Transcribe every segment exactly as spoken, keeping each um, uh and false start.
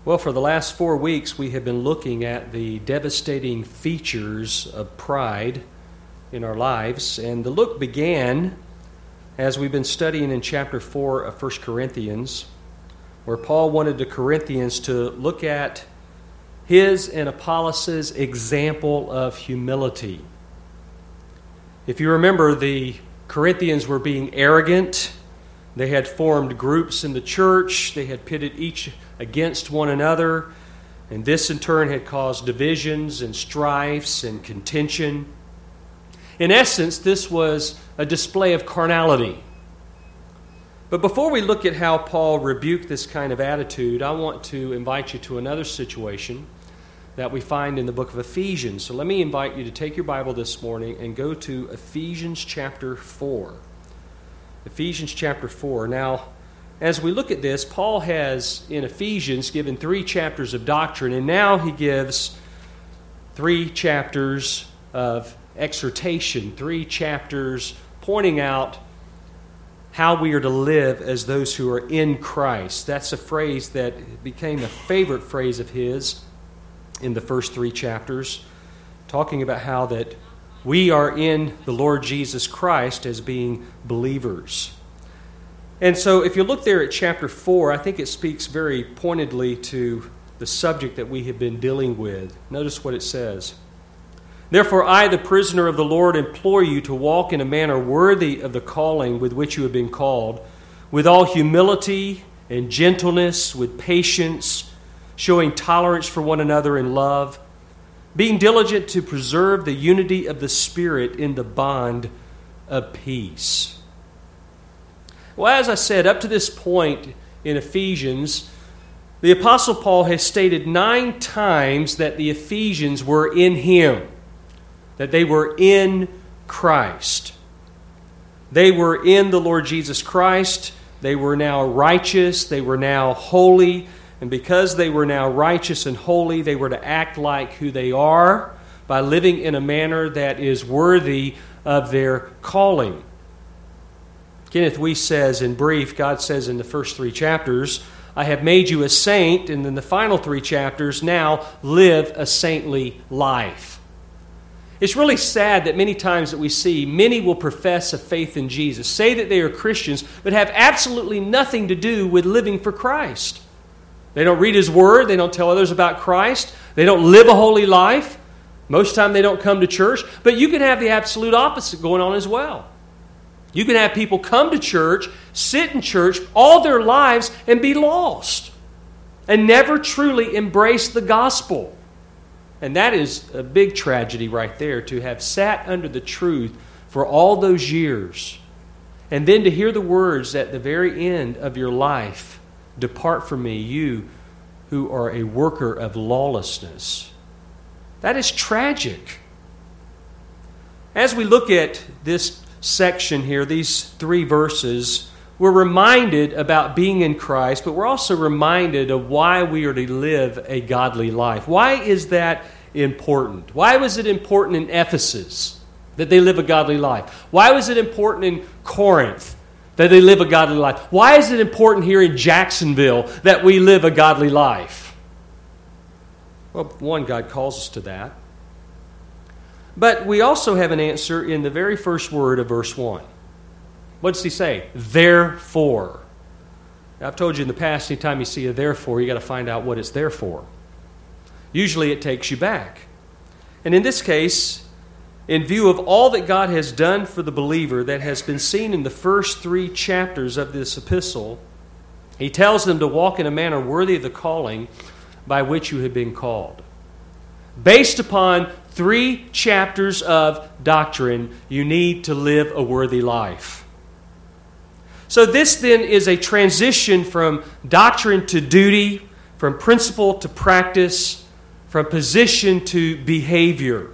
Well, for the last four weeks, we have been looking at the devastating features of pride in our lives. And the look began as we've been studying in chapter four of First Corinthians, where Paul wanted the Corinthians to look at his and Apollos' example of humility. If you remember, the Corinthians were being arrogant. They had formed groups in the church. They had pitted each against one another. And this in turn had caused divisions and strifes and contention. In essence, this was a display of carnality. But before we look at how Paul rebuked this kind of attitude, I want to invite you to another situation that we find in the book of Ephesians. So let me invite you to take your Bible this morning and go to Ephesians chapter four. Ephesians chapter four. Now, as we look at this, Paul has, in Ephesians, given three chapters of doctrine, and now he gives three chapters of exhortation, three chapters pointing out how we are to live as those who are in Christ. That's a phrase that became a favorite phrase of his in the first three chapters, talking about how that we are in the Lord Jesus Christ as being believers. And so if you look there at chapter four, I think it speaks very pointedly to the subject that we have been dealing with. Notice what it says. Therefore I, the prisoner of the Lord, implore you to walk in a manner worthy of the calling with which you have been called, with all humility and gentleness, with patience, showing tolerance for one another in love, being diligent to preserve the unity of the Spirit in the bond of peace. Well, as I said, up to this point in Ephesians, the Apostle Paul has stated nine times that the Ephesians were in him, that they were in Christ. They were in the Lord Jesus Christ. They were now righteous. They were now holy. And because they were now righteous and holy, they were to act like who they are by living in a manner that is worthy of their calling. Kenneth Weiss says in brief, God says in the first three chapters, I have made you a saint, and in the final three chapters, now live a saintly life. It's really sad that many times that we see, many will profess a faith in Jesus, say that they are Christians, but have absolutely nothing to do with living for Christ. They don't read His Word. They don't tell others about Christ. They don't live a holy life. Most of the time they don't come to church. But you can have the absolute opposite going on as well. You can have people come to church, sit in church all their lives, and be lost. And never truly embrace the gospel. And that is a big tragedy right there, to have sat under the truth for all those years. And then to hear the words at the very end of your life, depart from me, you who are a worker of lawlessness. That is tragic. As we look at this section here, these three verses, we're reminded about being in Christ, but we're also reminded of why we are to live a godly life. Why is that important? Why was it important in Ephesus that they live a godly life? Why was it important in Corinth that they live a godly life? Why is it important here in Jacksonville that we live a godly life? Well, one, God calls us to that. But we also have an answer in the very first word of verse one. What does he say? Therefore. Now, I've told you in the past, anytime you see a therefore, you got to find out what it's there for. Usually it takes you back. And in this case, in view of all that God has done for the believer that has been seen in the first three chapters of this epistle, he tells them to walk in a manner worthy of the calling by which you have been called. Based upon three chapters of doctrine, you need to live a worthy life. So this then is a transition from doctrine to duty, from principle to practice, from position to behavior.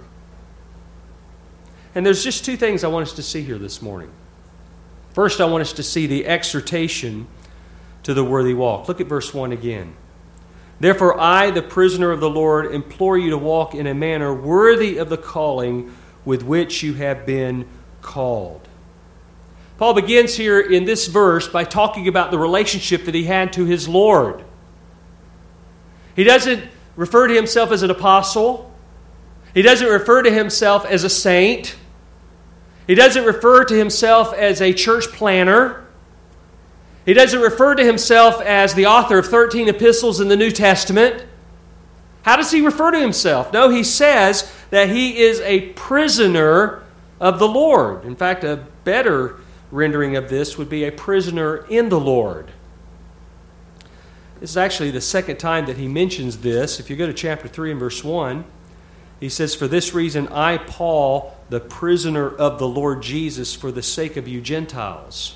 And there's just two things I want us to see here this morning. First, I want us to see the exhortation to the worthy walk. Look at verse one again. Therefore, I, the prisoner of the Lord, implore you to walk in a manner worthy of the calling with which you have been called. Paul begins here in this verse by talking about the relationship that he had to his Lord. He doesn't refer to himself as an apostle. He doesn't refer to himself as a saint. He doesn't refer to himself as a church planner. He doesn't refer to himself as the author of thirteen epistles in the New Testament. How does he refer to himself? No, he says that he is a prisoner of the Lord. In fact, a better rendering of this would be a prisoner in the Lord. This is actually the second time that he mentions this. If you go to chapter three and verse one, he says, "For this reason I, Paul, the prisoner of the Lord Jesus, for the sake of you Gentiles."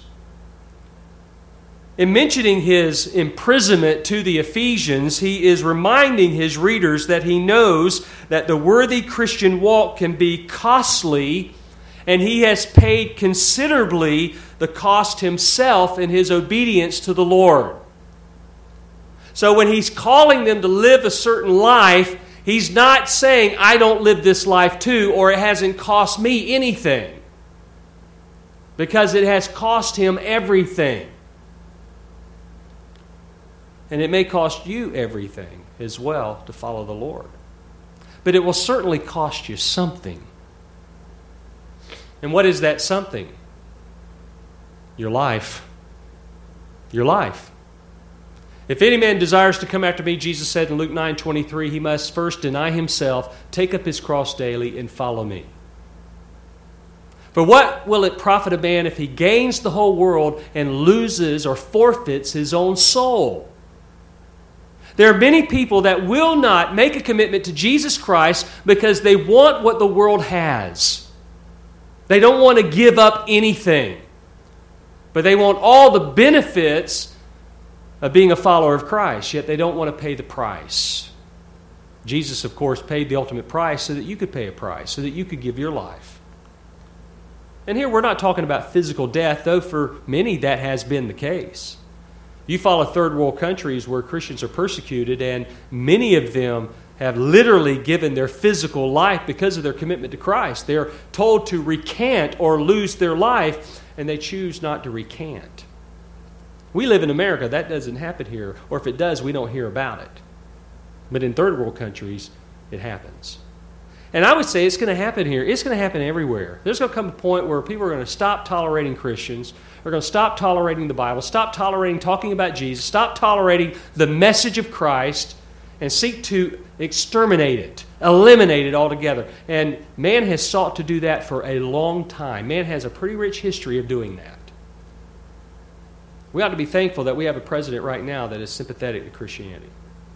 In mentioning his imprisonment to the Ephesians, he is reminding his readers that he knows that the worthy Christian walk can be costly, and he has paid considerably the cost himself in his obedience to the Lord. So when he's calling them to live a certain life, he's not saying, I don't live this life too, or it hasn't cost me anything. Because it has cost him everything. And it may cost you everything as well to follow the Lord. But it will certainly cost you something. And what is that something? Your life. Your life. If any man desires to come after me, Jesus said in Luke nine twenty-three, he must first deny himself, take up his cross daily, and follow me. For what will it profit a man if he gains the whole world and loses or forfeits his own soul? There are many people that will not make a commitment to Jesus Christ because they want what the world has. They don't want to give up anything. But they want all the benefits of being a follower of Christ, yet they don't want to pay the price. Jesus, of course, paid the ultimate price so that you could pay a price, so that you could give your life. And here we're not talking about physical death, though for many that has been the case. You follow third world countries where Christians are persecuted, and many of them have literally given their physical life because of their commitment to Christ. They're told to recant or lose their life, and they choose not to recant. We live in America. That doesn't happen here. Or if it does, we don't hear about it. But in third world countries, it happens. And I would say it's going to happen here. It's going to happen everywhere. There's going to come a point where people are going to stop tolerating Christians. They're going to stop tolerating the Bible, stop tolerating talking about Jesus, stop tolerating the message of Christ, and seek to exterminate it, eliminate it altogether. And man has sought to do that for a long time. Man has a pretty rich history of doing that. We ought to be thankful that we have a president right now that is sympathetic to Christianity.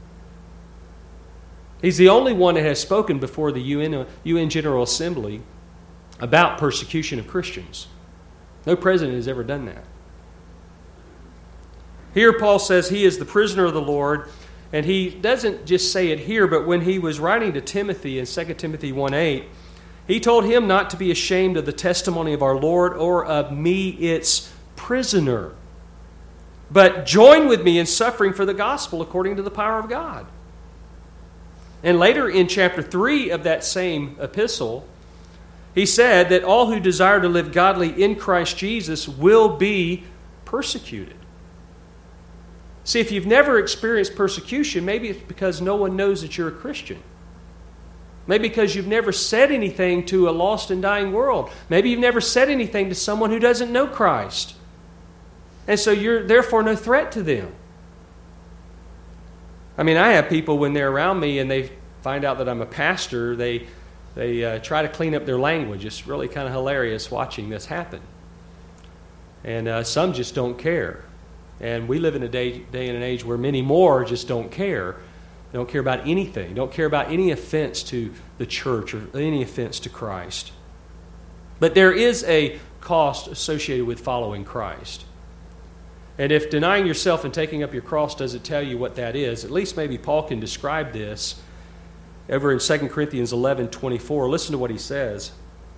He's the only one that has spoken before the U N, U N General Assembly about persecution of Christians. No president has ever done that. Here Paul says he is the prisoner of the Lord, and he doesn't just say it here, but when he was writing to Timothy in Second Timothy one eight, he told him not to be ashamed of the testimony of our Lord or of me, its prisoner, but join with me in suffering for the gospel according to the power of God. And later in chapter three of that same epistle, he said that all who desire to live godly in Christ Jesus will be persecuted. See, if you've never experienced persecution, maybe it's because no one knows that you're a Christian. Maybe because you've never said anything to a lost and dying world. Maybe you've never said anything to someone who doesn't know Christ. And so you're therefore no threat to them. I mean, I have people when they're around me and they find out that I'm a pastor, they they uh, try to clean up their language. It's really kind of hilarious watching this happen. And uh, some just don't care. And we live in a day, day and an age where many more just don't care. They don't care about anything. Don't care about any offense to the church or any offense to Christ. But there is a cost associated with following Christ. And if denying yourself and taking up your cross doesn't tell you what that is, at least maybe Paul can describe this over in Second Corinthians eleven twenty-four. Listen to what he says.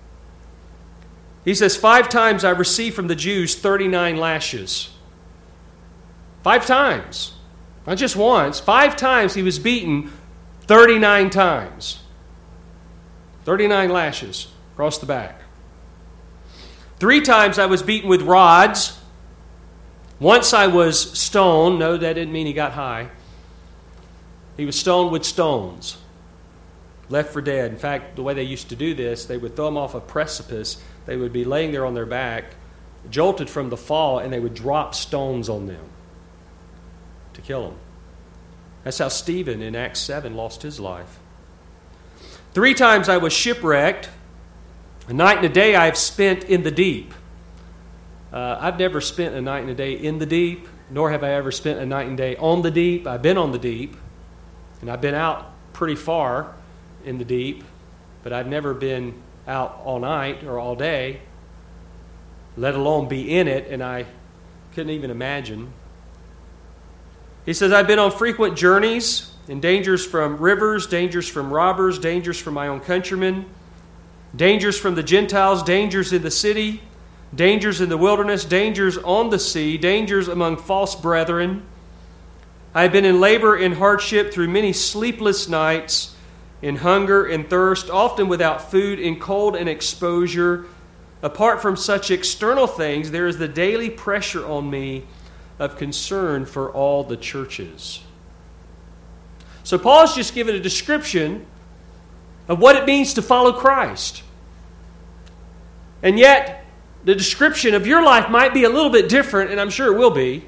He says, Five times I received from the Jews thirty-nine lashes. Five times. Not just once. Five times he was beaten thirty-nine times. thirty-nine lashes across the back. Three times I was beaten with rods. Once I was stoned. No, that didn't mean he got high. He was stoned with stones, left for dead. In fact, the way they used to do this, they would throw him off a precipice. They would be laying there on their back, jolted from the fall, and they would drop stones on them to kill them. That's how Stephen in Acts seven lost his life. Three times I was shipwrecked. A night and a day I have spent in the deep. Uh, I've never spent a night and a day in the deep, nor have I ever spent a night and day on the deep. I've been on the deep, and I've been out pretty far in the deep, but I've never been out all night or all day, let alone be in it, and I couldn't even imagine. He says, I've been on frequent journeys, in dangers from rivers, dangers from robbers, dangers from my own countrymen, dangers from the Gentiles, dangers in the city, dangers in the wilderness, dangers on the sea, dangers among false brethren. I have been in labor and hardship through many sleepless nights, in hunger and thirst, often without food, in cold and exposure. Apart from such external things, there is the daily pressure on me of concern for all the churches. So Paul's just given a description of what it means to follow Christ. And yet, the description of your life might be a little bit different, and I'm sure it will be.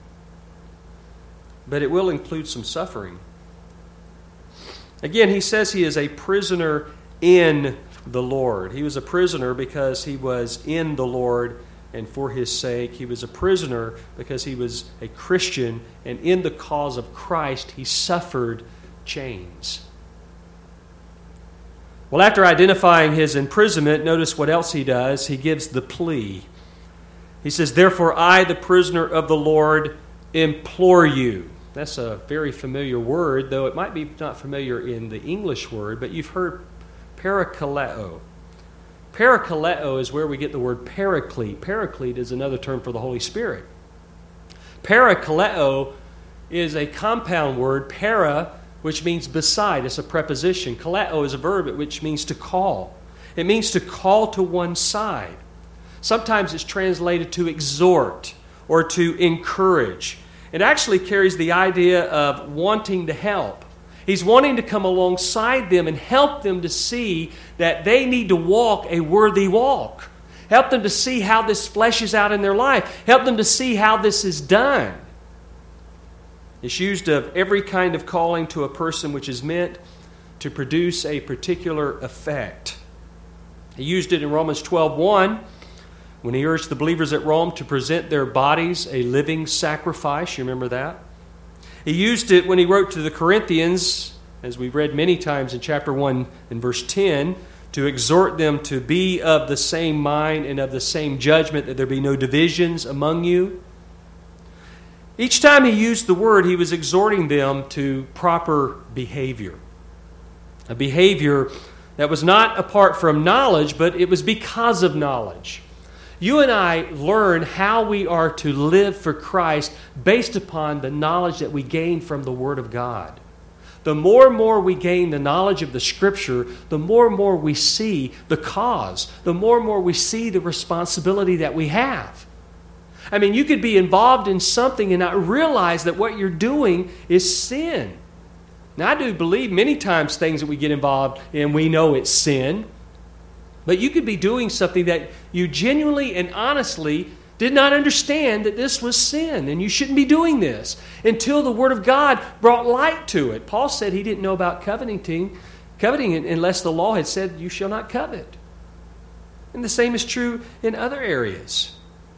But it will include some suffering. Again, he says he is a prisoner in the Lord. He was a prisoner because he was in the Lord and for his sake. He was a prisoner because he was a Christian, and in the cause of Christ he suffered chains. Well, after identifying his imprisonment, notice what else he does. He gives the plea. He says, therefore I, the prisoner of the Lord, implore you. That's a very familiar word, though it might be not familiar in the English word, but you've heard parakaleo. Parakaleo is where we get the word paraclete. Paraclete is another term for the Holy Spirit. Parakaleo is a compound word, para, which means beside. It's a preposition. Kaleo is a verb, which means to call. It means to call to one side. Sometimes it's translated to exhort or to encourage. It actually carries the idea of wanting to help. He's wanting to come alongside them and help them to see that they need to walk a worthy walk. Help them to see how this fleshes out in their life. Help them to see how this is done. It's used of every kind of calling to a person which is meant to produce a particular effect. He used it in Romans twelve one when he urged the believers at Rome to present their bodies a living sacrifice. You remember that? He used it when he wrote to the Corinthians, as we've read many times in chapter one and verse ten, to exhort them to be of the same mind and of the same judgment, that there be no divisions among you. Each time he used the word, he was exhorting them to proper behavior. A behavior that was not apart from knowledge, but it was because of knowledge. You and I learn how we are to live for Christ based upon the knowledge that we gain from the Word of God. The more and more we gain the knowledge of the Scripture, the more and more we see the cause, the more and more we see the responsibility that we have. I mean, you could be involved in something and not realize that what you're doing is sin. Now, I do believe many times things that we get involved in, we know it's sin. But you could be doing something that you genuinely and honestly did not understand that this was sin, and you shouldn't be doing this until the Word of God brought light to it. Paul said he didn't know about coveting, coveting unless the law had said you shall not covet. And the same is true in other areas.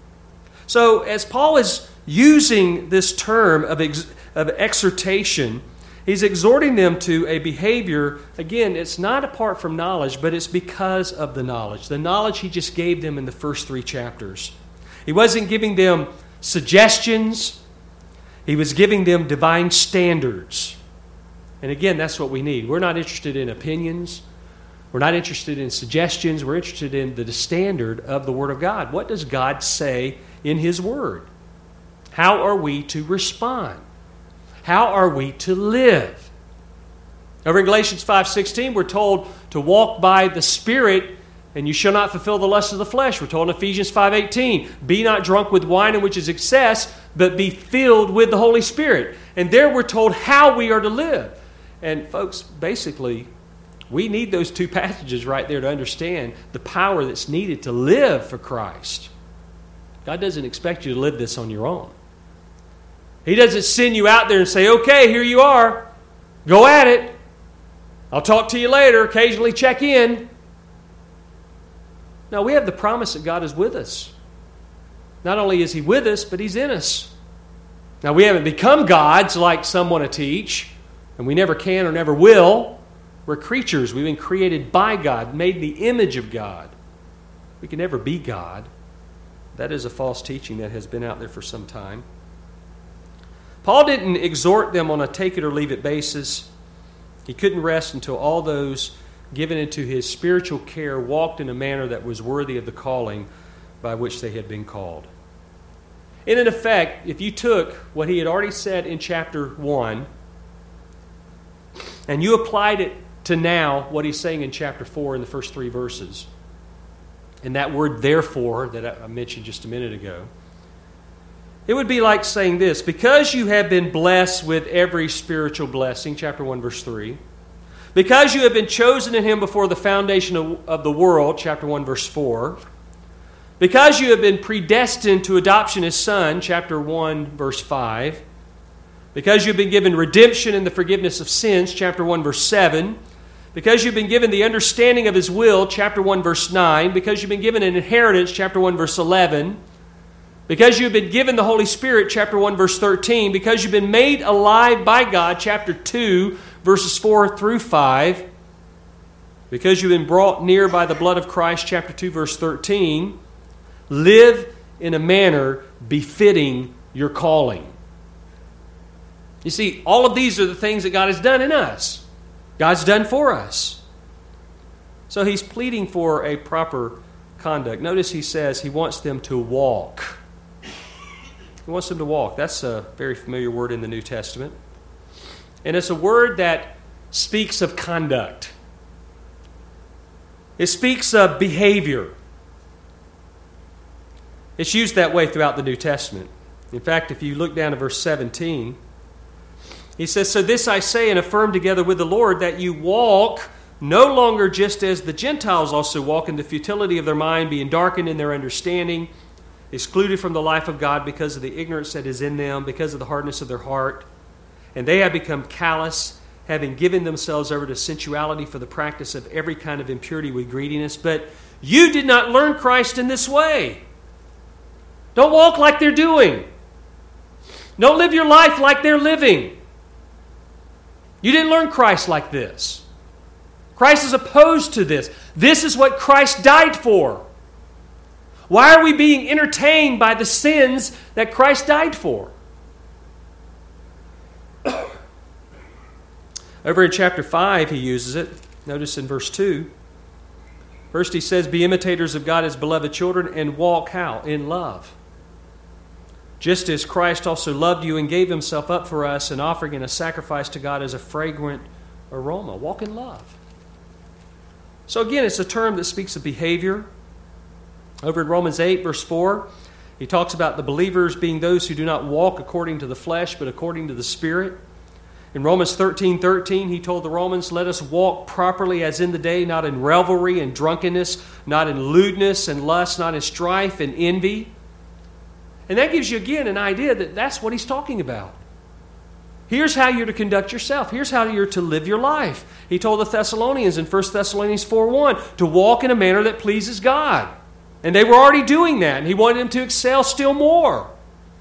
So as Paul is using this term of, ex, of exhortation, he's exhorting them to a behavior. Again, it's not apart from knowledge, but it's because of the knowledge. The knowledge he just gave them in the first three chapters. He wasn't giving them suggestions. He was giving them divine standards. And again, that's what we need. We're not interested in opinions. We're not interested in suggestions. We're interested in the standard of the Word of God. What does God say in His Word? How are we to respond? How are we to live? Over in Galatians five sixteen, we're told to walk by the Spirit, And you shall not fulfill the lust of the flesh. We're told in Ephesians five eighteen, be not drunk with wine in which is excess, but be filled with the Holy Spirit. And there we're told how we are to live. And folks, basically, we need those two passages right there to understand the power that's needed to live for Christ. God doesn't expect you to live this on your own. He doesn't send you out there and say, okay, here you are. Go at it. I'll talk to you later. Occasionally check in. No, we have the promise that God is with us. Not only is He with us, but He's in us. Now, we haven't become gods like some want to teach, and we never can or never will. We're creatures. We've been created by God, made in the image of God. We can never be God. That is a false teaching that has been out there for some time. Paul didn't exhort them on a take-it-or-leave-it basis. He couldn't rest until all those given into his spiritual care walked in a manner that was worthy of the calling by which they had been called. And in effect, if you took what he had already said in chapter one and you applied it to now what he's saying in chapter four in the first three verses, and that word therefore that I mentioned just a minute ago, it would be like saying this: because you have been blessed with every spiritual blessing, chapter one, verse three, because you have been chosen in Him before the foundation of, of the world, chapter one, verse four, because you have been predestined to adoption as son, chapter one, verse five, because you've been given redemption and the forgiveness of sins, chapter one, verse seven, because you've been given the understanding of His will, chapter one, verse nine, because you've been given an inheritance, chapter one, verse eleven, because you've been given the Holy Spirit, chapter one, verse thirteen, because you've been made alive by God, chapter two, verses four through five, because you've been brought near by the blood of Christ, chapter two, verse thirteen, live in a manner befitting your calling. You see, all of these are the things that God has done in us. God's done for us. So He's pleading for a proper conduct. Notice He says He wants them to walk. He wants them to walk. That's a very familiar word in the New Testament. And it's a word that speaks of conduct. It speaks of behavior. It's used that way throughout the New Testament. In fact, if you look down to verse seventeen, he says, so this I say and affirm together with the Lord, that you walk no longer just as the Gentiles also walk in the futility of their mind, being darkened in their understanding, excluded from the life of God because of the ignorance that is in them, because of the hardness of their heart. And they have become callous, having given themselves over to sensuality for the practice of every kind of impurity with greediness. But you did not learn Christ in this way. Don't walk like they're doing. Don't live your life like they're living. You didn't learn Christ like this. Christ is opposed to this. This is what Christ died for. Why are we being entertained by the sins that Christ died for? Over in chapter five, he uses it. Notice in verse two. First he says, be imitators of God as beloved children and walk how? In love. Just as Christ also loved you and gave Himself up for us, an offering and a sacrifice to God as a fragrant aroma. Walk in love. So again, it's a term that speaks of behavior. Over in Romans eight, verse four, he talks about the believers being those who do not walk according to the flesh, but according to the Spirit. In Romans thirteen thirteen, he told the Romans, let us walk properly as in the day, not in revelry and drunkenness, not in lewdness and lust, not in strife and envy. And that gives you, again, an idea that that's what he's talking about. Here's how you're to conduct yourself. Here's how you're to live your life. He told the Thessalonians in First Thessalonians four one to walk in a manner that pleases God. And they were already doing that, and he wanted them to excel still more.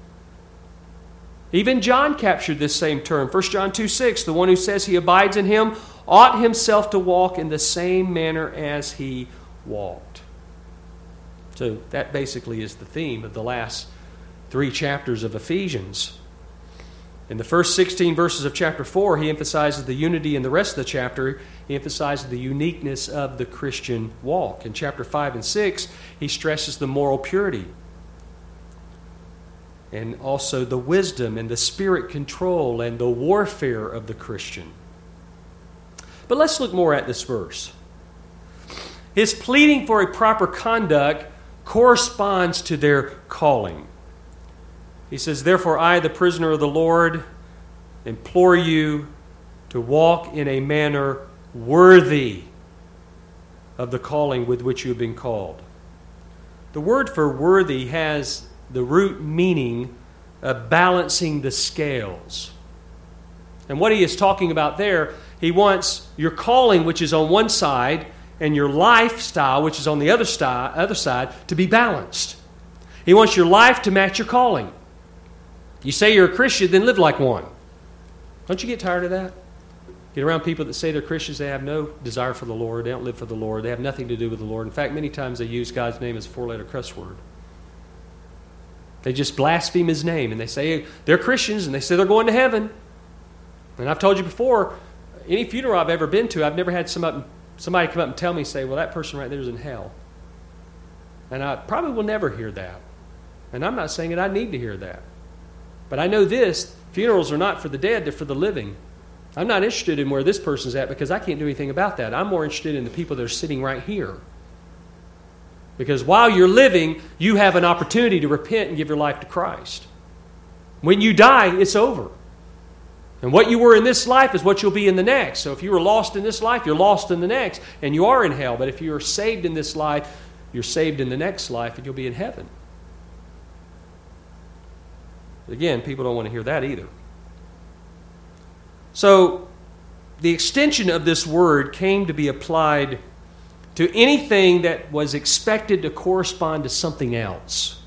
Even John captured this same term. First John two six, the one who says he abides in Him ought himself to walk in the same manner as He walked. So that basically is the theme of the last three chapters of Ephesians. In the first sixteen verses of chapter four, he emphasizes the unity. In the rest of the chapter, he emphasizes the uniqueness of the Christian walk. In chapter five and six, he stresses the moral purity and also the wisdom and the spirit control and the warfare of the Christian. But let's look more at this verse. His pleading for a proper conduct corresponds to their calling. He says, "Therefore I, the prisoner of the Lord, implore you to walk in a manner worthy of the calling with which you have been called." The word for worthy has the root meaning of balancing the scales. And what he is talking about there, he wants your calling, which is on one side, and your lifestyle, which is on the other, style, other side, to be balanced. He wants your life to match your calling. You say you're a Christian, then live like one. Don't you get tired of that? Get around people that say they're Christians, they have no desire for the Lord, they don't live for the Lord, they have nothing to do with the Lord. In fact, many times they use God's name as a four-letter cuss word. They just blaspheme His name, and they say they're Christians, and they say they're going to heaven. And I've told you before, any funeral I've ever been to, I've never had somebody, somebody come up and tell me, say, well, that person right there is in hell. And I probably will never hear that. And I'm not saying that I need to hear that. But I know this, funerals are not for the dead, they're for the living. I'm not interested in where this person's at because I can't do anything about that. I'm more interested in the people that are sitting right here. Because while you're living, you have an opportunity to repent and give your life to Christ. When you die, it's over. And what you were in this life is what you'll be in the next. So if you were lost in this life, you're lost in the next, and you are in hell. But if you are saved in this life, you're saved in the next life, and you'll be in heaven. But again, people don't want to hear that either. So the extension of this word came to be applied to anything that was expected to correspond to something else.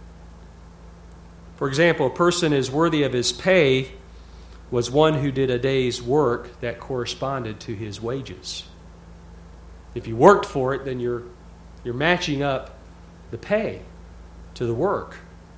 For example, a person is worthy of his pay was one who did a day's work that corresponded to his wages. If you worked for it, then you're, you're matching up the pay to the work.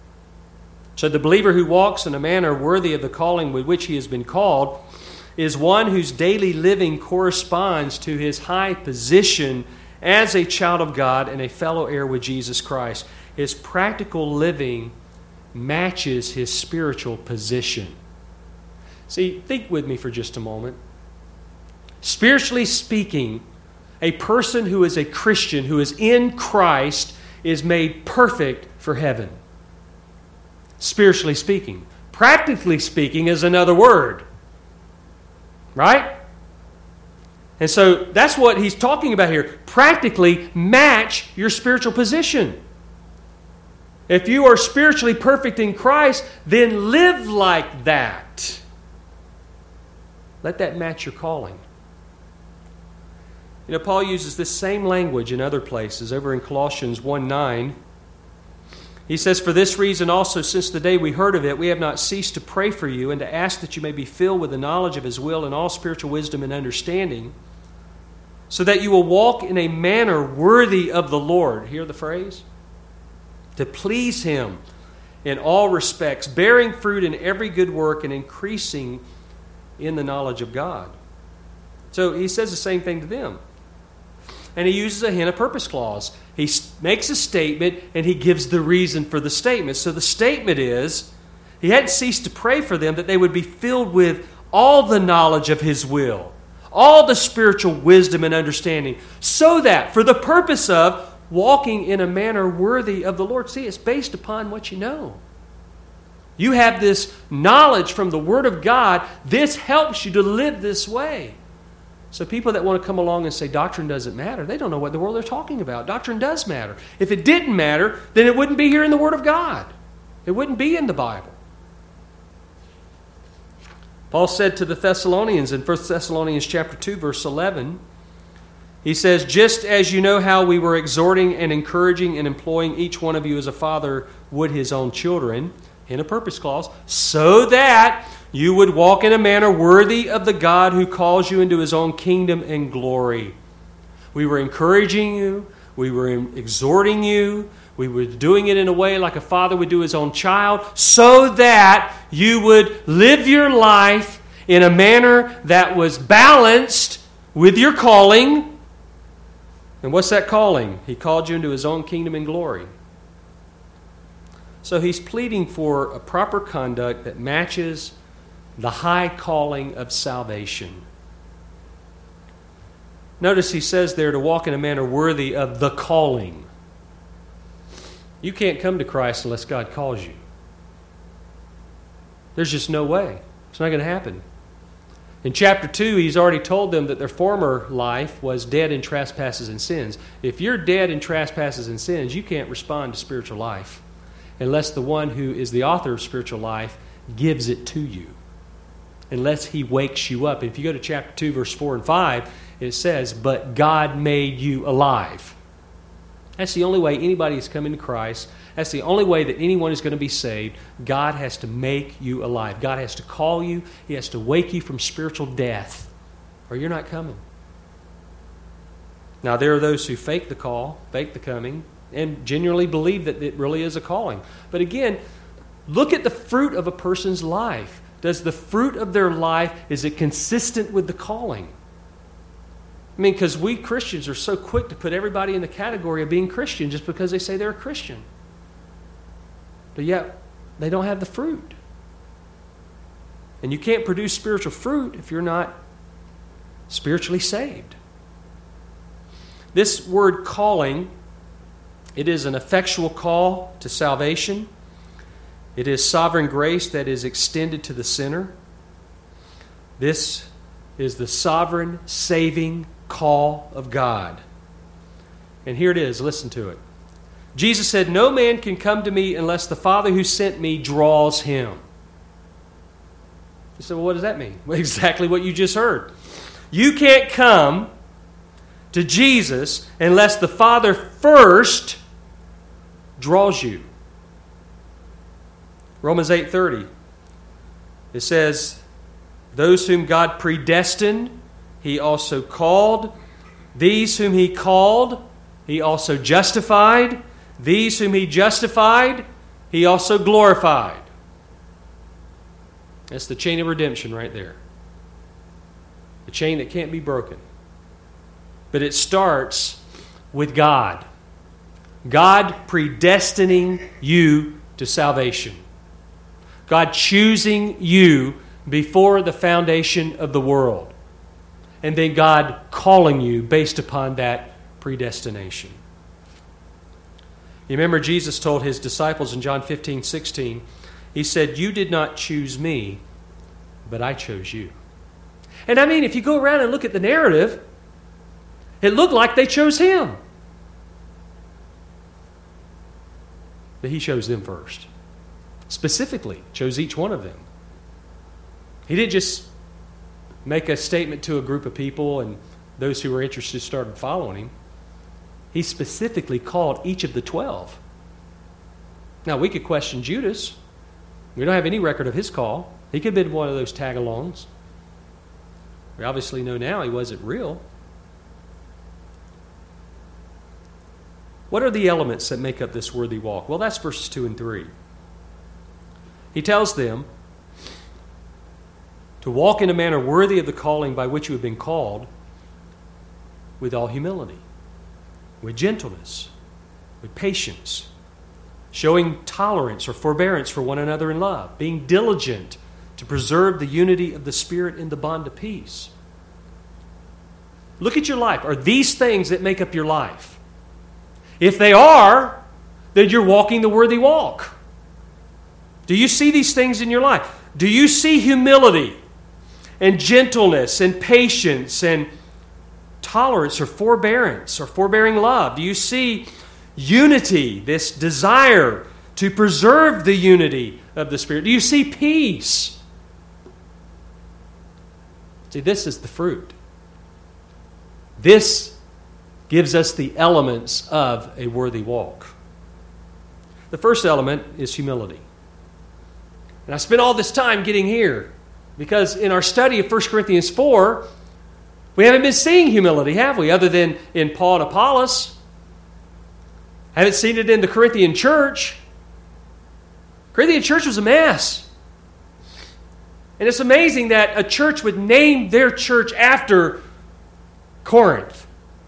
So the believer who walks in a manner worthy of the calling with which he has been called is one whose daily living corresponds to his high position as a child of God and a fellow heir with Jesus Christ. His practical living matches his spiritual position. See, think with me for just a moment. Spiritually speaking, a person who is a Christian, who is in Christ, is made perfect for heaven. Spiritually speaking. Practically speaking is another word. Right? And so that's what he's talking about here. Practically match your spiritual position. If you are spiritually perfect in Christ, then live like that. Let that match your calling. You know, Paul uses this same language in other places. Over in Colossians one nine, he says, "For this reason also, since the day we heard of it, we have not ceased to pray for you and to ask that you may be filled with the knowledge of His will and all spiritual wisdom and understanding, so that you will walk in a manner worthy of the Lord." Hear the phrase? To please Him in all respects, bearing fruit in every good work and increasing in the knowledge of God. So he says the same thing to them. And he uses a hint of purpose clause. He makes a statement and he gives the reason for the statement. So the statement is, he hadn't ceased to pray for them that they would be filled with all the knowledge of His will, all the spiritual wisdom and understanding, so that for the purpose of walking in a manner worthy of the Lord. See, it's based upon what you know. You have this knowledge from the Word of God. This helps you to live this way. So people that want to come along and say doctrine doesn't matter, they don't know what in the world they're talking about. Doctrine does matter. If it didn't matter, then it wouldn't be here in the Word of God. It wouldn't be in the Bible. Paul said to the Thessalonians in First Thessalonians chapter two, verse eleven, he says, "Just as you know how we were exhorting and encouraging and employing each one of you as a father would his own children," in a purpose clause, "so that you would walk in a manner worthy of the God who calls you into His own kingdom and glory." We were encouraging you. We were exhorting you. We were doing it in a way like a father would do his own child, so that you would live your life in a manner that was balanced with your calling. And what's that calling? He called you into His own kingdom and glory. So he's pleading for a proper conduct that matches the high calling of salvation. Notice he says there to walk in a manner worthy of the calling. You can't come to Christ unless God calls you. There's just no way. It's not going to happen. In chapter two, he's already told them that their former life was dead in trespasses and sins. If you're dead in trespasses and sins, you can't respond to spiritual life unless the one who is the author of spiritual life gives it to you. Unless he wakes you up. If you go to chapter two, verse four and five, it says, but God made you alive. That's the only way anybody is coming to Christ. That's the only way that anyone is going to be saved. God has to make you alive. God has to call you. He has to wake you from spiritual death, or you're not coming. Now, there are those who fake the call, fake the coming, and genuinely believe that it really is a calling. But again, look at the fruit of a person's life. Does the fruit of their life, is it consistent with the calling? I mean, because we Christians are so quick to put everybody in the category of being Christian just because they say they're a Christian. But yet, they don't have the fruit. And you can't produce spiritual fruit if you're not spiritually saved. This word calling, it is an effectual call to salvation. It is sovereign grace that is extended to the sinner. This is the sovereign, saving call of God. And here it is. Listen to it. Jesus said, no man can come to me unless the Father who sent me draws him. You said, well, what does that mean? Well, exactly what you just heard. You can't come to Jesus unless the Father first draws you. Romans eight thirty. It says, those whom God predestined, He also called. These whom He called, He also justified. These whom He justified, He also glorified. That's the chain of redemption right there. The chain that can't be broken. But it starts with God. God predestining you to salvation. God choosing you before the foundation of the world. And then God calling you based upon that predestination. You remember Jesus told His disciples in John fifteen sixteen, He said, you did not choose me, but I chose you. And I mean, if you go around and look at the narrative, it looked like they chose Him. But He chose them first. Specifically, chose each one of them. He didn't just make a statement to a group of people and those who were interested started following Him. He specifically called each of the twelve. Now, we could question Judas. We don't have any record of his call. He could have been one of those tag-alongs. We obviously know now he wasn't real. What are the elements that make up this worthy walk? Well, that's verses two and three. He tells them to walk in a manner worthy of the calling by which you have been called, with all humility, with gentleness, with patience, showing tolerance or forbearance for one another in love, being diligent to preserve the unity of the Spirit in the bond of peace. Look at your life. Are these things that make up your life? If they are, then you're walking the worthy walk. Do you see these things in your life? Do you see humility and gentleness and patience and tolerance or forbearance or forbearing love? Do you see unity, this desire to preserve the unity of the Spirit? Do you see peace? See, this is the fruit. This gives us the elements of a worthy walk. The first element is humility. And I spent all this time getting here because in our study of First Corinthians four, we haven't been seeing humility, have we? Other than in Paul and Apollos. I haven't seen it in the Corinthian church. The Corinthian church was a mess. And it's amazing that a church would name their church after Corinth.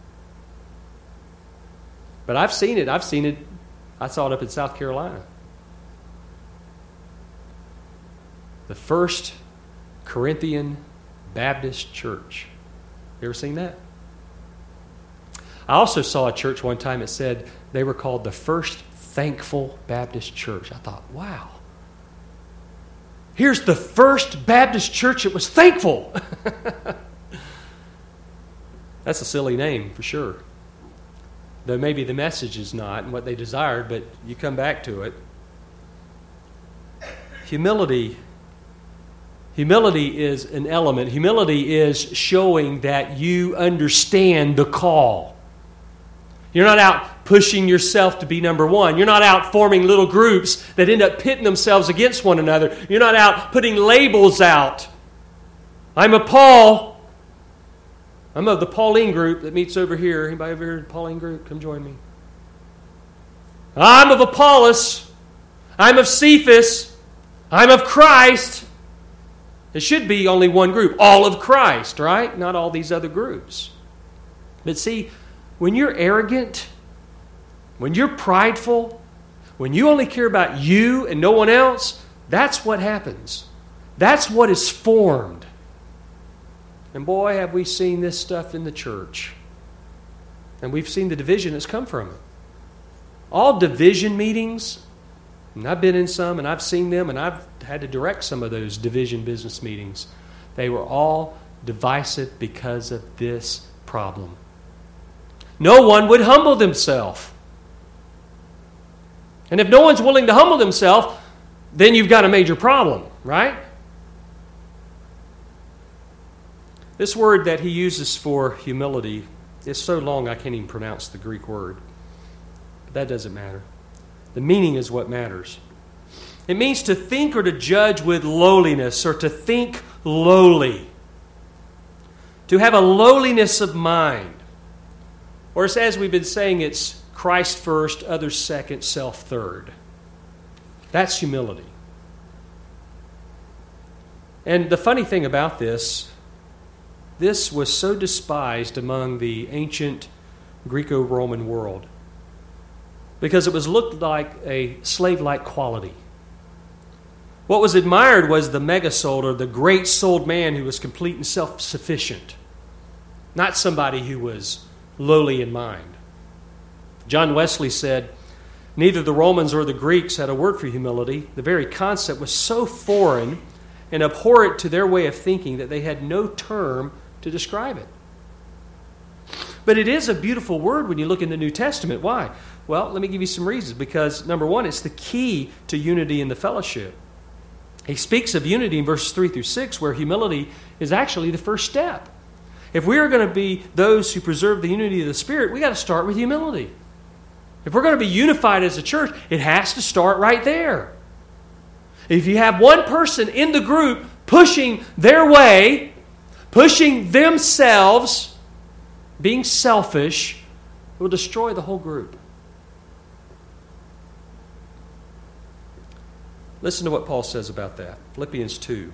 But I've seen it. I've seen it. I saw it up in South Carolina. The first Corinthian Baptist church. You ever seen that? I also saw a church one time that said they were called the First Thankful Baptist Church. I thought, wow. Here's the First Baptist Church that was thankful. That's a silly name for sure. Though maybe the message is not and what they desired, but you come back to it. Humility. Humility is an element. Humility is showing that you understand the call. You're not out pushing yourself to be number one. You're not out forming little groups that end up pitting themselves against one another. You're not out putting labels out. I'm a Paul. I'm of the Pauline group that meets over here. Anybody over here in the Pauline group? Come join me. I'm of Apollos. I'm of Cephas. I'm of Christ. It should be only one group. All of Christ, right? Not all these other groups. But see, when you're arrogant, when you're prideful, when you only care about you and no one else, that's what happens. That's what is formed. And boy, have we seen this stuff in the church. And we've seen the division that's come from it. All division meetings, and I've been in some and I've seen them and I've had to direct some of those division business meetings. They were all divisive because of this problem. No one would humble themselves. And if no one's willing to humble themselves, then you've got a major problem, right? This word that he uses for humility is so long I can't even pronounce the Greek word. But that doesn't matter. The meaning is what matters. It means to think or to judge with lowliness, or to think lowly. To have a lowliness of mind. Or as we've been saying, it's Christ first, others second, self third. That's humility. And the funny thing about this, this was so despised among the ancient Greco-Roman world because it was looked like a slave-like quality. What was admired was the mega-souled, or the great-souled man who was complete and self-sufficient, not somebody who was lowly in mind. John Wesley said, neither the Romans or the Greeks had a word for humility. The very concept was so foreign and abhorrent to their way of thinking that they had no term to describe it. But it is a beautiful word when you look in the New Testament. Why? Well, let me give you some reasons. Because, number one, it's the key to unity in the fellowship. He speaks of unity in verses three through six, where humility is actually the first step. If we are going to be those who preserve the unity of the Spirit, we've got to start with humility. If we're going to be unified as a church, it has to start right there. If you have one person in the group pushing their way, pushing themselves, being selfish, it will destroy the whole group. Listen to what Paul says about that. Philippians two.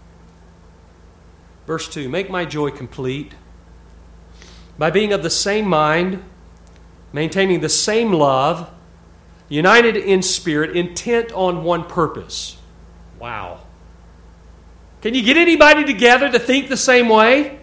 Verse two, make my joy complete by being of the same mind, maintaining the same love, united in spirit, intent on one purpose. Wow. Can you get anybody together to think the same way?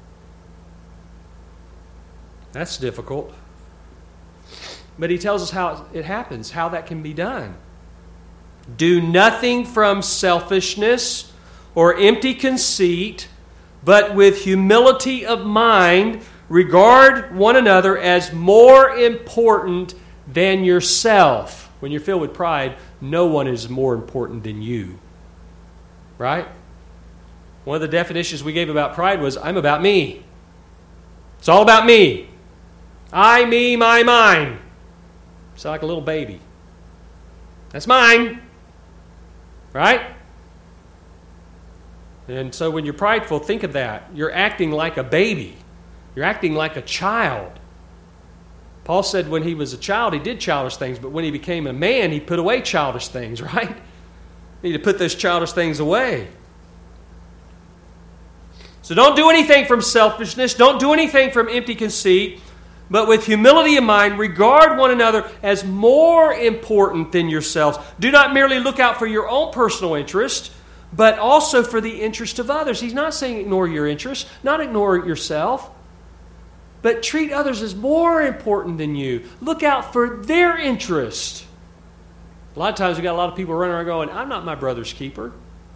That's difficult. But he tells us how it happens, how that can be done. Do nothing from selfishness or empty conceit, but with humility of mind, regard one another as more important than yourself. When you're filled with pride, no one is more important than you. Right? One of the definitions we gave about pride was, I'm about me. It's all about me. I, me, my, mine. Sound like a little baby. That's mine. Right? And so when you're prideful, think of that. You're acting like a baby. You're acting like a child. Paul said when he was a child, he did childish things, but when he became a man, he put away childish things, right? You need to put those childish things away. So don't do anything from selfishness. Don't do anything from empty conceit. But with humility in mind, regard one another as more important than yourselves. Do not merely look out for your own personal interest, but also for the interest of others. He's not saying ignore your interest, not ignore yourself. but treat others as more important than you. Look out for their interest. A lot of times we got a lot of people running around going, I'm not my brother's keeper.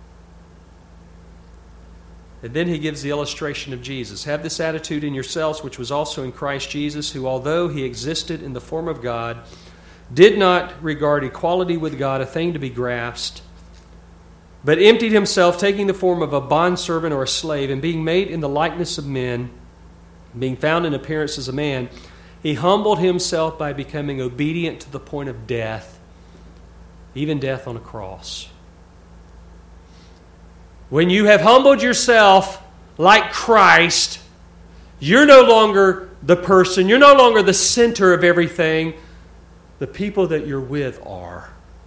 And then he gives the illustration of Jesus. Have this attitude in yourselves, which was also in Christ Jesus, who, although he existed in the form of God, did not regard equality with God a thing to be grasped, but emptied himself, taking the form of a bondservant or a slave, and being made in the likeness of men, being found in appearance as a man, he humbled himself by becoming obedient to the point of death, even death on a cross. When you have humbled yourself like Christ, you're no longer the person, you're no longer the center of everything. The people that you're with are.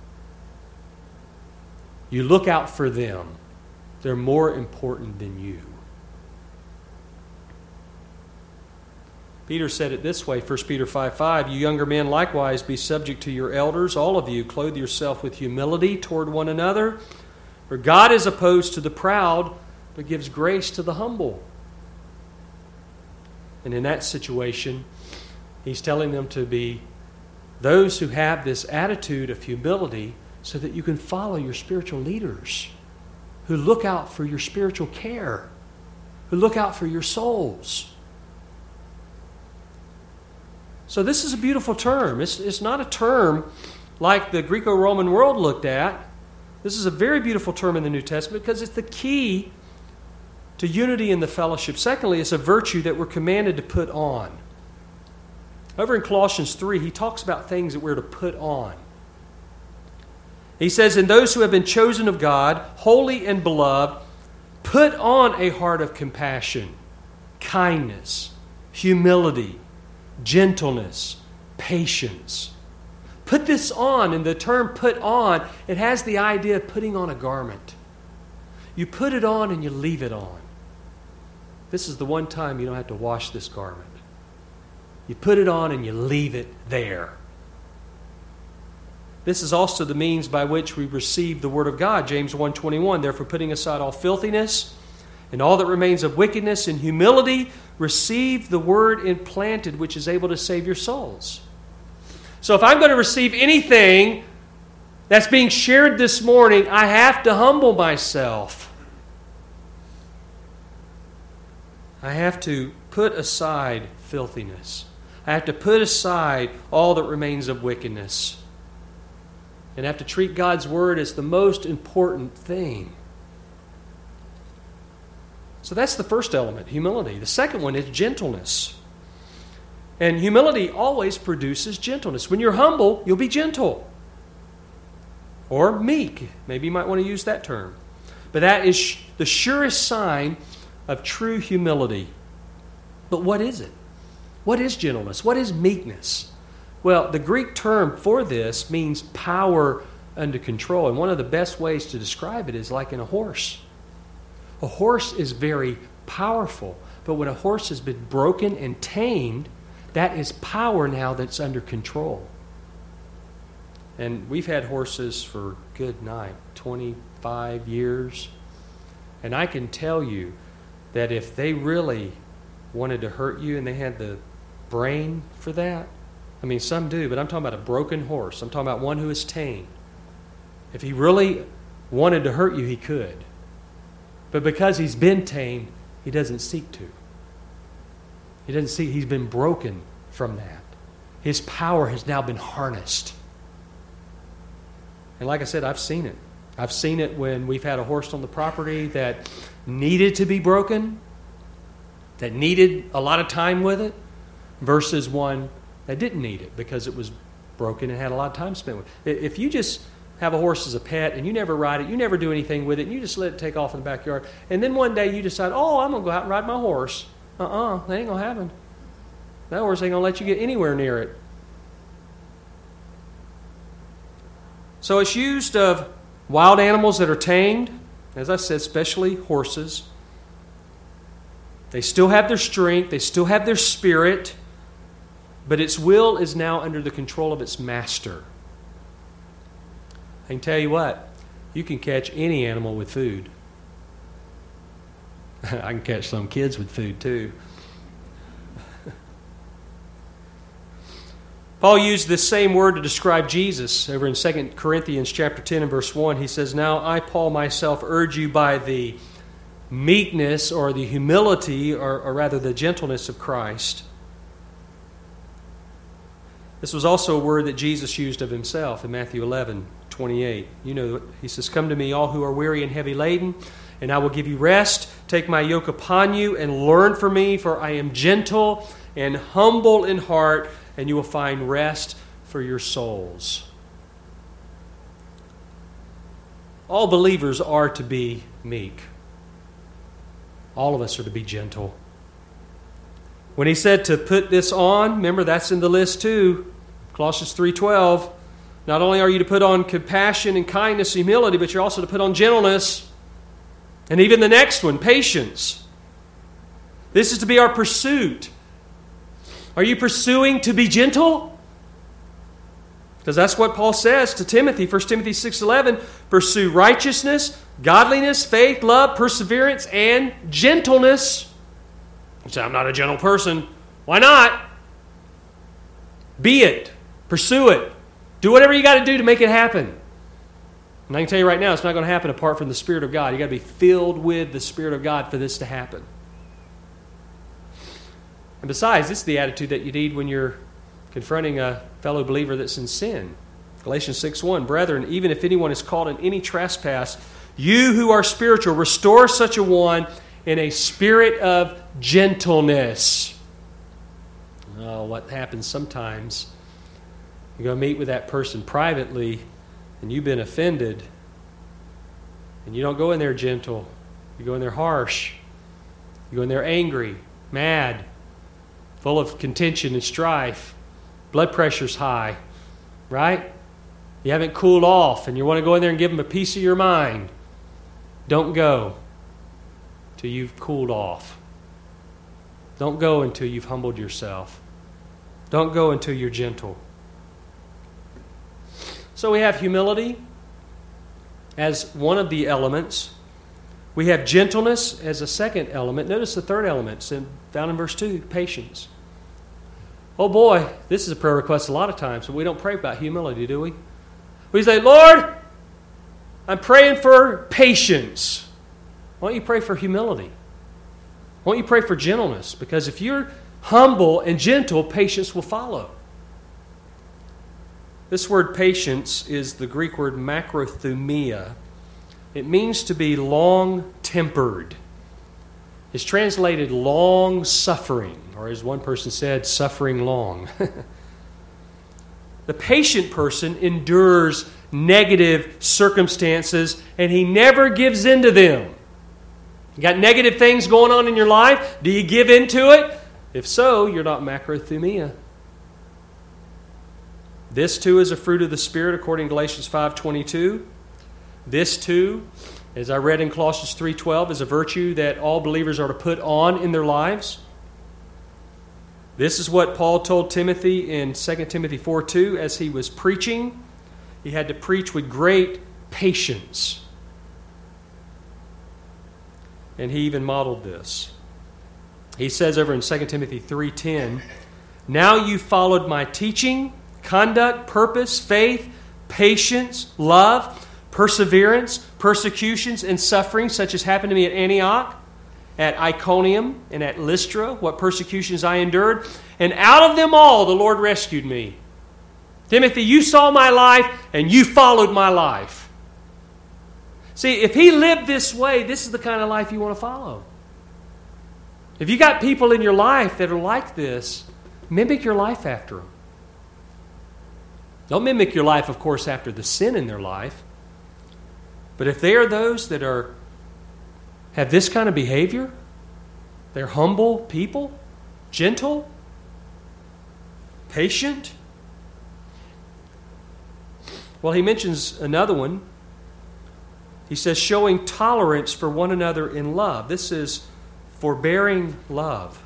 You look out for them. They're more important than you. Peter said it this way, First Peter five five, you younger men likewise be subject to your elders, all of you, clothe yourself with humility toward one another. For God is opposed to the proud, but gives grace to the humble. And in that situation, he's telling them to be those who have this attitude of humility so that you can follow your spiritual leaders who look out for your spiritual care, who look out for your souls. So this is a beautiful term. It's, it's not a term like the Greco-Roman world looked at. This is a very beautiful term in the New Testament because it's the key to unity in the fellowship. Secondly, it's a virtue that we're commanded to put on. Over in Colossians three, he talks about things that we're to put on. He says, "And those who have been chosen of God, holy and beloved, put on a heart of compassion, kindness, humility, gentleness, patience." Put this on, and the term put on, it has the idea of putting on a garment. You put it on and you leave it on. This is the one time you don't have to wash this garment. You put it on and you leave it there. This is also the means by which we receive the Word of God. James one twenty-one, therefore putting aside all filthiness and all that remains of wickedness and humility, receive the Word implanted, which is able to save your souls. So if I'm going to receive anything that's being shared this morning, I have to humble myself. I have to put aside filthiness. I have to put aside all that remains of wickedness. And have to treat God's Word as the most important thing. So that's the first element, humility. The second one is gentleness. And humility always produces gentleness. When you're humble, you'll be gentle. Or meek. Maybe you might want to use that term. But that is the surest sign of true humility. But what is it? What is gentleness? What is meekness? Well, the Greek term for this means power under control. And one of the best ways to describe it is like in a horse. A horse is very powerful. But when a horse has been broken and tamed, that is power now that's under control. And we've had horses for, good night, twenty-five years. And I can tell you that if they really wanted to hurt you and they had the brain for that, I mean, some do, but I'm talking about a broken horse. I'm talking about one who is tamed. If he really wanted to hurt you, he could. But because he's been tamed, he doesn't seek to. He doesn't see, he's been broken from that. His power has now been harnessed. And like I said, I've seen it. I've seen it when we've had a horse on the property that needed to be broken, that needed a lot of time with it, versus one that didn't need it because it was broken and had a lot of time spent with it. If you just have a horse as a pet and you never ride it, you never do anything with it, and you just let it take off in the backyard, and then one day you decide, oh, I'm going to go out and ride my horse. Uh-uh, that ain't going to happen. That horse ain't going to let you get anywhere near it. So it's used of wild animals that are tamed, as I said, especially horses. They still have their strength, they still have their spirit, but its will is now under the control of its master. I can tell you what, you can catch any animal with food. I can catch some kids with food too. Paul used this same word to describe Jesus over in Second Corinthians chapter ten and verse one. He says, "Now I, Paul, myself urge you by the meekness or the humility or, or rather the gentleness of Christ." This was also a word that Jesus used of himself in Matthew eleven twenty-eight. You know, he says, "Come to me, all who are weary and heavy laden, and I will give you rest. Take my yoke upon you and learn from me, for I am gentle and humble in heart, and you will find rest for your souls." All believers are to be meek. All of us are to be gentle. When he said to put this on, remember that's in the list too. Colossians three twelve. Not only are you to put on compassion and kindness, humility, but you're also to put on gentleness. And even the next one, patience. This is to be our pursuit. Are you pursuing to be gentle? Because that's what Paul says to Timothy, First Timothy six eleven. Pursue righteousness, godliness, faith, love, perseverance, and gentleness. You say, "I'm not a gentle person." Why not? Be it. Pursue it. Do whatever you got to do to make it happen. And I can tell you right now, it's not going to happen apart from the Spirit of God. You've got to be filled with the Spirit of God for this to happen. And besides, this is the attitude that you need when you're confronting a fellow believer that's in sin. Galatians six one, "Brethren, even if anyone is caught in any trespass, you who are spiritual, restore such a one in a spirit of gentleness." Oh, what happens sometimes, you go meet with that person privately, and you've been offended, and you don't go in there gentle. You go in there harsh. You go in there angry, mad, full of contention and strife. Blood pressure's high, right? You haven't cooled off, and you want to go in there and give them a piece of your mind. Don't go till you've cooled off. Don't go until you've humbled yourself. Don't go until you're gentle. So we have humility as one of the elements. We have gentleness as a second element. Notice the third element found in verse two, patience. Oh boy, this is a prayer request a lot of times, but we don't pray about humility, do we? We say, "Lord, I'm praying for patience." Why don't you pray for humility? Why don't you pray for gentleness? Because if you're humble and gentle, patience will follow. This word patience is the Greek word makrothumia. It means to be long-tempered. It's translated long-suffering, or as one person said, suffering long. The patient person endures negative circumstances, and he never gives in to them. You got negative things going on in your life? Do you give in to it? If so, you're not makrothumia. This too is a fruit of the Spirit, according to Galatians five twenty-two. This too, as I read in Colossians three twelve, is a virtue that all believers are to put on in their lives. This is what Paul told Timothy in Second Timothy four two as he was preaching. He had to preach with great patience. And he even modeled this. He says over in Second Timothy three ten, "Now you followed my teaching, conduct, purpose, faith, patience, love, perseverance, persecutions, and suffering, such as happened to me at Antioch, at Iconium, and at Lystra, what persecutions I endured. And out of them all the Lord rescued me." Timothy, you saw my life, and you followed my life. See, if he lived this way, this is the kind of life you want to follow. If you got people in your life that are like this, mimic your life after them. Don't mimic your life, of course, after the sin in their life. But if they are those that are have this kind of behavior, they're humble people, gentle, patient. Well, he mentions another one. He says, showing tolerance for one another in love. This is forbearing love.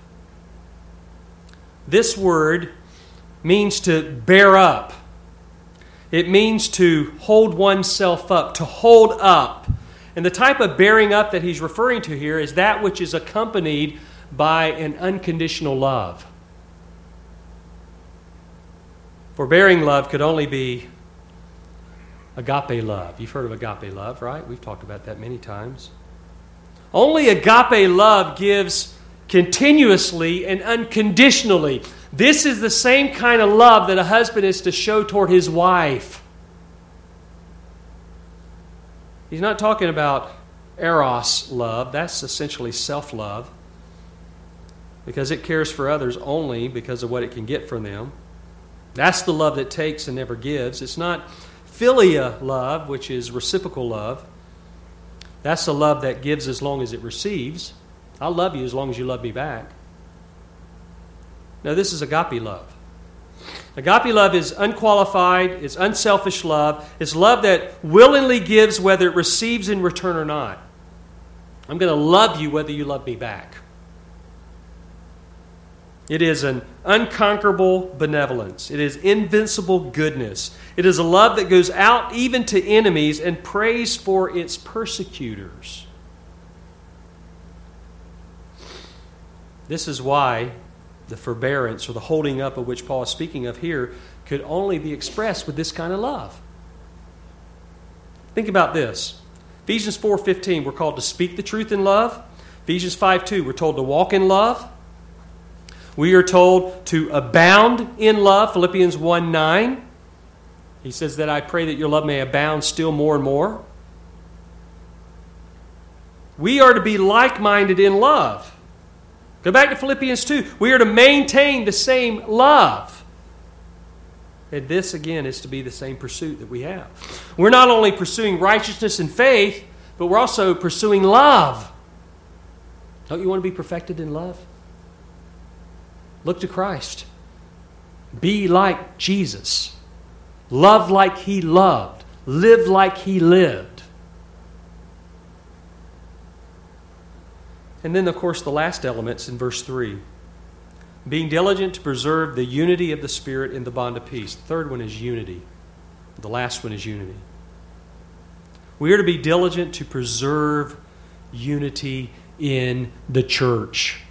This word means to bear up. It means to hold oneself up, to hold up. And the type of bearing up that he's referring to here is that which is accompanied by an unconditional love. Forbearing love could only be agape love. You've heard of agape love, right? We've talked about that many times. Only agape love gives continuously and unconditionally. This is the same kind of love that a husband is to show toward his wife. He's not talking about eros love. That's essentially self-love, because it cares for others only because of what it can get from them. That's the love that takes and never gives. It's not philia love, which is reciprocal love. That's the love that gives as long as it receives. I'll love you as long as you love me back. Now, this is agape love. Agape love is unqualified, it's unselfish love. It's love that willingly gives whether it receives in return or not. I'm going to love you whether you love me back. It is an unconquerable benevolence. It is invincible goodness. It is a love that goes out even to enemies and prays for its persecutors. This is why the forbearance, or the holding up of which Paul is speaking of here, could only be expressed with this kind of love. Think about this. Ephesians four fifteen, we're called to speak the truth in love. Ephesians five two, we're told to walk in love. We are told to abound in love. Philippians one nine, he says that I pray that your love may abound still more and more. We are to be like-minded in love. Go back to Philippians two. We are to maintain the same love. And this, again, is to be the same pursuit that we have. We're not only pursuing righteousness and faith, but we're also pursuing love. Don't you want to be perfected in love? Look to Christ. Be like Jesus. Love like He loved. Live like He lived. And then, of course, the last element's in verse three. Being diligent to preserve the unity of the Spirit in the bond of peace. The third one is unity. The last one is unity. We are to be diligent to preserve unity in the church.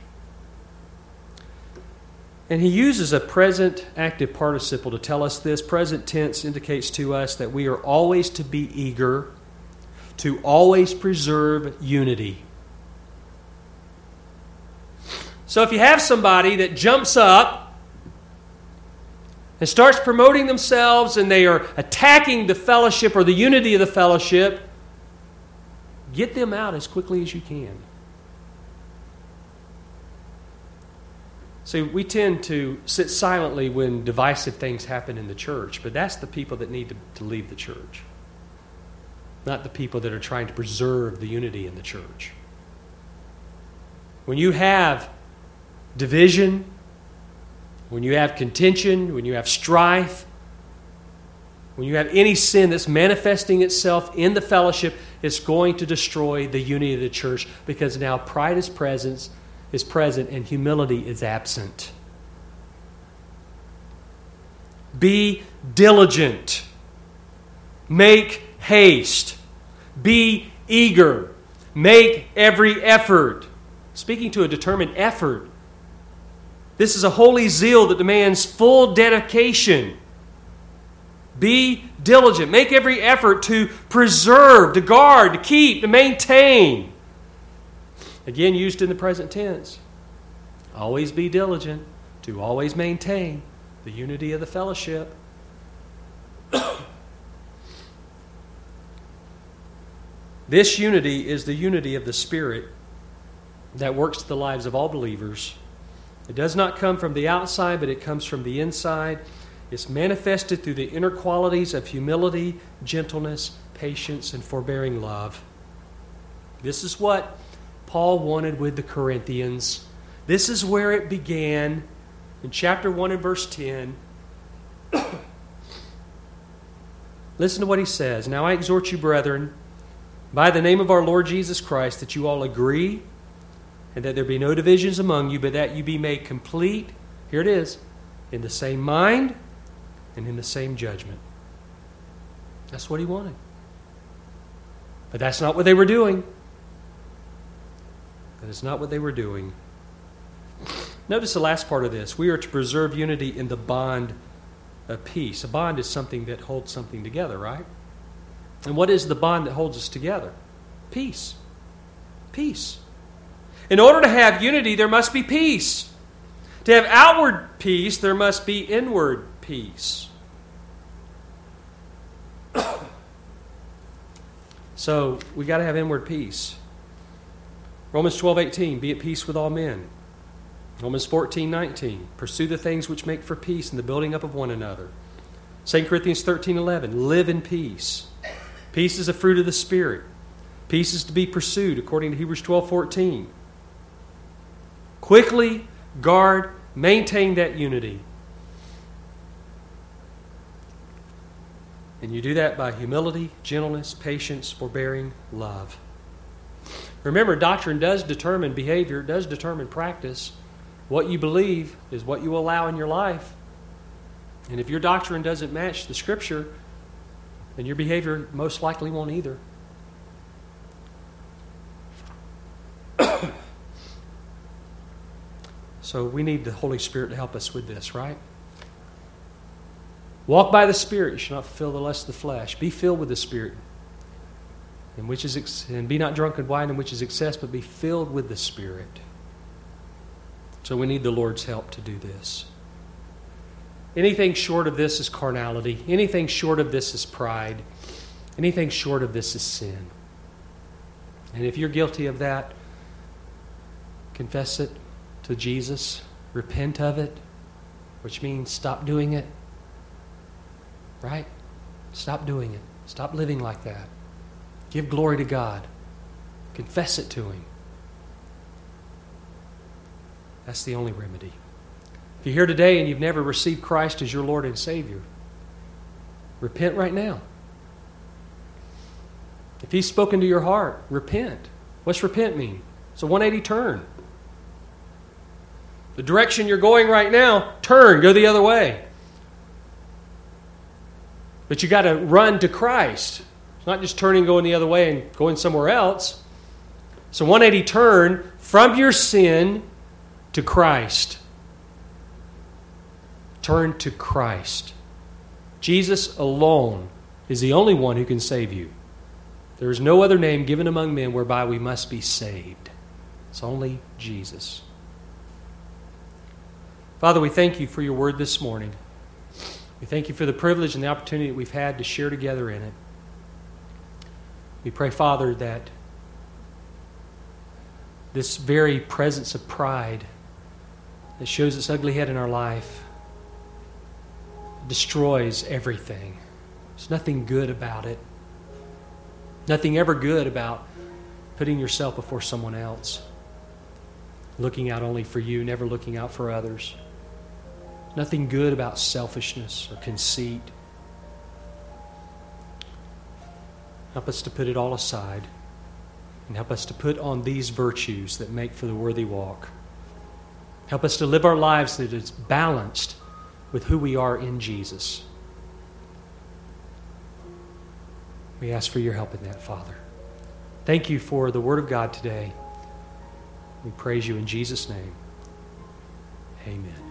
And he uses a present active participle to tell us this. Present tense indicates to us that we are always to be eager to always preserve unity. So if you have somebody that jumps up and starts promoting themselves and they are attacking the fellowship or the unity of the fellowship, get them out as quickly as you can. See, we tend to sit silently when divisive things happen in the church, but that's the people that need to, to leave the church, not the people that are trying to preserve the unity in the church. When you have division, when you have contention, when you have strife, when you have any sin that's manifesting itself in the fellowship, it's going to destroy the unity of the church, because now pride is present, is present and humility is absent. Be diligent. Make haste. Be eager. Make every effort. Speaking to a determined effort. This is a holy zeal that demands full dedication. Be diligent. Make every effort to preserve, to guard, to keep, to maintain. Again, used in the present tense. Always be diligent to always maintain the unity of the fellowship. This unity is the unity of the Spirit that works the lives of all believers. It does not come from the outside, but it comes from the inside. It's manifested through the inner qualities of humility, gentleness, patience, and forbearing love. This is what Paul wanted with the Corinthians. This is where it began in chapter one and verse ten. Listen to what he says. Now I exhort you, brethren, by the name of our Lord Jesus Christ, that you all agree, and that there be no divisions among you, but that you be made complete, here it is, in the same mind and in the same judgment. That's what he wanted. But that's not what they were doing. That is not what they were doing. Notice the last part of this. We are to preserve unity in the bond of peace. A bond is something that holds something together, right? And what is the bond that holds us together? Peace. Peace. In order to have unity, there must be peace. To have outward peace, there must be inward peace. So, we got to have inward peace. Romans twelve eighteen, be at peace with all men. Romans fourteen nineteen, pursue the things which make for peace and the building up of one another. Second Corinthians thirteen eleven, live in peace. Peace is a fruit of the Spirit. Peace is to be pursued according to Hebrews twelve fourteen. Quickly guard, maintain that unity. And you do that by humility, gentleness, patience, forbearing, love. Remember, doctrine does determine behavior, does determine practice. What you believe is what you allow in your life. And if your doctrine doesn't match the Scripture, then your behavior most likely won't either. So we need the Holy Spirit to help us with this, right? Walk by the Spirit, you shall not fulfill the lust of the flesh. Be filled with the Spirit, in which is ex- and be not drunk with wine, in which is excess, but be filled with the Spirit. So we need the Lord's help to do this. Anything short of this is carnality. Anything short of this is pride. Anything short of this is sin. And if you're guilty of that, confess it to Jesus. Repent of it, which means stop doing it. Right? Stop doing it. Stop living like that. Give glory to God. Confess it to Him. That's the only remedy. If you're here today and you've never received Christ as your Lord and Savior, repent right now. If He's spoken to your heart, repent. What's repent mean? It's a one eighty turn. The direction you're going right now, turn, go the other way. But you got to run to Christ. It's not just turning, going the other way and going somewhere else. So one eighty turn from your sin to Christ. Turn to Christ. Jesus alone is the only one who can save you. There is no other name given among men whereby we must be saved. It's only Jesus. Father, we thank You for Your word this morning. We thank You for the privilege and the opportunity that we've had to share together in it. We pray, Father, that this very presence of pride that shows its ugly head in our life destroys everything. There's nothing good about it. Nothing ever good about putting yourself before someone else. Looking out only for you, never looking out for others. Nothing good about selfishness or conceit. Help us to put it all aside and help us to put on these virtues that make for the worthy walk. Help us to live our lives that is balanced with who we are in Jesus. We ask for Your help in that, Father. Thank You for the Word of God today. We praise You in Jesus' name. Amen.